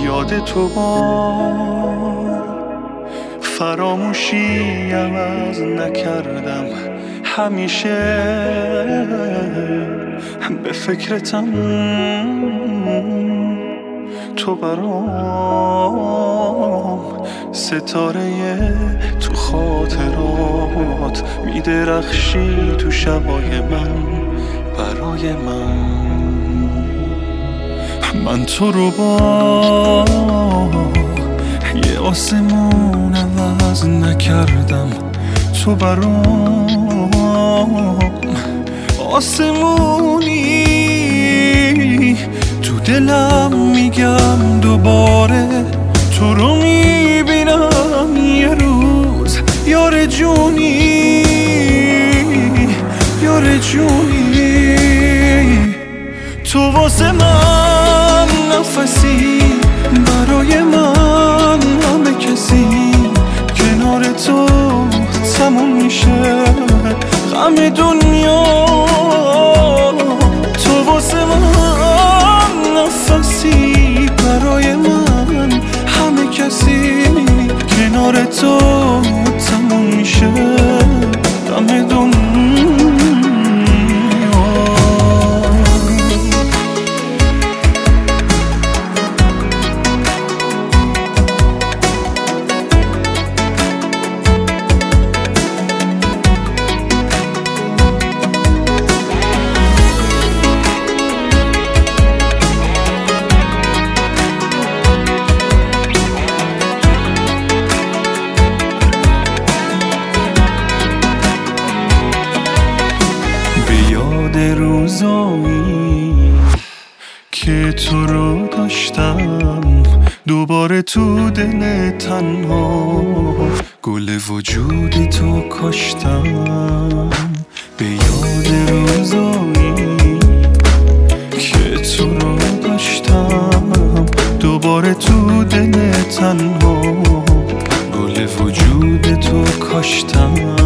یاد تو با فراموشی عوض نکردم، همیشه به فکرتم، تو برام ستاره تو خاطرات میدرخشی تو شبای من، برای من تو رو با یه آسمون عوض نکردم، تو برام آسمونی، تو دلم میگم دوباره تو رو میبینم یه روز، یار جونی یار جونی، تو واسه من نفسی، برای من همه کسی، کنار تو تموم میشه غم دنیا، تو واسه من نفسی، برای من همه کسی، کنار تو تموم میشه غم دنیا. روزایی که تو رو داشتم، دوباره تو دل تنها گل وجود تو کاشتم، به یاد روزایی که تو رو داشتم، دوباره تو دل تنها گل وجود تو کاشتم.